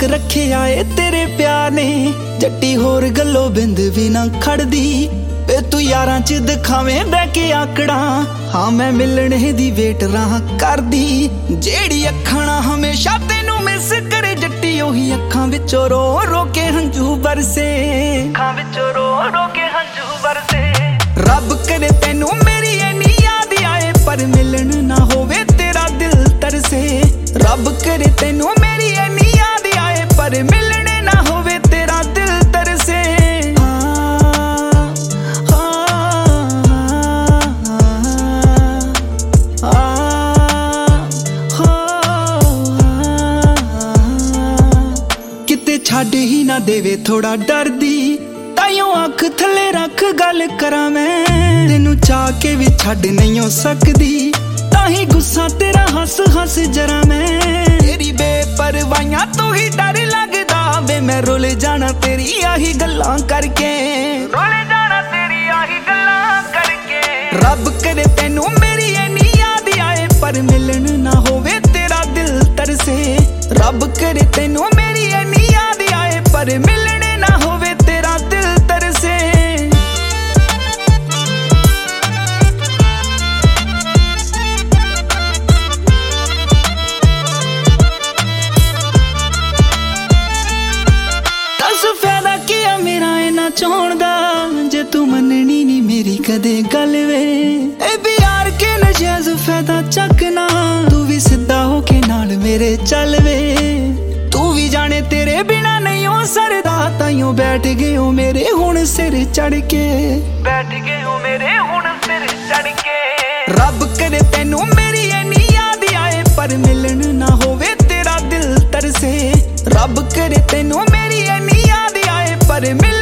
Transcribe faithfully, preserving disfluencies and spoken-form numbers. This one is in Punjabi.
ਤੱਕ ਰੱਖਿਆ ਏ ਤੇਰੇ ਪਿਆਰ ਨੇ। ਜੱਟੀ ਹੋਰ ਗੱਲੋਂ ਬਿੰਦ ਵੀ ਨਾ ਖੜਦੀ ਵੇ ਤੂੰ ਯਾਰਾਂ ਚ ਦਿਖਾਵੇਂ ਬਹਿ ਕੇ ਆਕੜਾ। ਹਾਂ ਮੈਂ ਮਿਲਣੇ ਦੀ ਵੇਟ ਰਾਹ ਕਰਦੀ ਜਿਹੜੀ ਅੱਖਾਂ ਨਾਲ ਹਮੇਸ਼ਾ ਤੈਨੂੰ ਮਿਸ ਕਰੇ। ਜੱਟੀ ਉਹੀ ਅੱਖਾਂ ਵਿੱਚੋਂ ਰੋ ਰੋ ਕੇ ਹੰਝੂ ਬਰਸੇ, ਅੱਖਾਂ ਵਿੱਚੋਂ ਰੋ ਰੋ ਕੇ ਹੰਝੂ ਬਰਸੇ। ਰੱਬ ਕਰੇ ਤੈਨੂੰ ਮੇਰੀ ਐਨੀ ਯਾਦ ਆਏ ਪਰ ਮਿਲਣ ਨਾ ਹੋਵੇ ਤੇਰਾ ਦਿਲ ਤਰਸੇ। ਰੱਬ ਕਰੇ ਤੈਨੂੰ ਮੇਰੀ ਐਨੀ ਯਾਦ ਆਏ ਪਰ ਮਿਲਣੇ ਨਾ ਹੋਵੇ ਤੇਰਾ ਦਿਲ ਤਰਸੇ। ਕਿਤੇ ਛੱਡ ਹੀ ਨਾ ਦੇਵੇ ਥੋੜਾ ਡਰਦੀ ਤਾਈਓ ਅੱਖ ਥੱਲੇ ਰੱਖ ਗੱਲ ਕਰਾਂ ਮੈਂ। ਤੈਨੂੰ ਚਾਹ ਕੇ ਵੀ ਛੱਡ ਨਹੀਂ ਹੋ ਸਕਦੀ ਤਾਹੀਂ ਗੁੱਸਾ ਤੇਰਾ ਹੱਸ ਹੱਸ ਜਰਾ ਮੈਂ। ਤੇਰੀ ਬੇਪਰਵਾਹੀਆਂ ਤੋਂ ਹੀ ਡਰ ਲੱਗਦਾ ਵੇ ਮੈਂ ਰੁੱਲ ਜਾਣਾ ਤੇਰੀ ਆਹੀ ਗੱਲਾਂ ਕਰਕੇ, ਰੁੱਲ ਜਾਣਾ ਤੇਰੀ ਆਹੀ ਗੱਲਾਂ ਕਰਕੇ। ਰੱਬ ਕਰੇ ਤੈਨੂੰ ਮੇਰੀ ਐਨੀ ਯਾਦ ਆਏ ਪਰ ਮਿਲਣ ਨਾ ਹੋਵੇ ਤੇਰਾ ਦਿਲ ਤਰਸੇ। ਰੱਬ ਕਰੇ ਤੈਨੂੰ ਮੇਰੀ ਐਨੀ ਯਾਦ ਆਏ ਪਰ ਮਿਲਣੇ ਨਾ ਹੋਵੇ ਤੇਰਾ ਦਿਲ ਤਰਸੇ। ਦੱਸ ਫਾਇਦਾ ਕੀ ਆ ਮੇਰਾ ਇਹਨਾਂ ਚਾਹੁਣ ਦਾ ਜੇ ਤੂੰ ਮੰਨਣੀ ਨੀ ਮੇਰੀ ਕਦੇ ਗੱਲ ਵੇ। ਇਹ ਵੀ ਯਾਰ ਕੇ ਨਜਾਇਜ਼ ਫਾਇਦਾ ਚੱਕਣਾ ਤੂੰ ਵੀ ਸਿੱਧਾ ਹੋ ਕੇ ਨਾਲ ਮੇਰੇ ਚੱਲ ਵੇ। ਤੂੰ ਵੀ ਜਾਣੇ ਤੇਰੇ ਬਿਨਾ ਨਹੀਂ ਹੋ ਸਰਦਾ ਤਾਈਓ ਬੈਠ ਗਏ ਹੋ ਮੇਰੇ ਹੁਣ ਸਿਰ ਚੜ ਕੇ, ਬੈਠ ਗਏ ਹੋ ਮੇਰੇ ਹੁਣ ਸਿਰ ਚੜ ਕੇ। ਰੱਬ ਕਰੇ ਤੈਨੂੰ ਮੇਰੀ ਐਨੀ ਯਾਦ ਆਏ ਪਰ ਮਿਲਣ ਨਾ ਹੋਵੇ ਤੇਰਾ ਦਿਲ ਤਰਸੇ। ਰੱਬ ਕਰੇ ਤੈਨੂੰ ਮੇਰੀ ਐਨੀ ਯਾਦ ਆਏ ਪਰ ਮਿਲ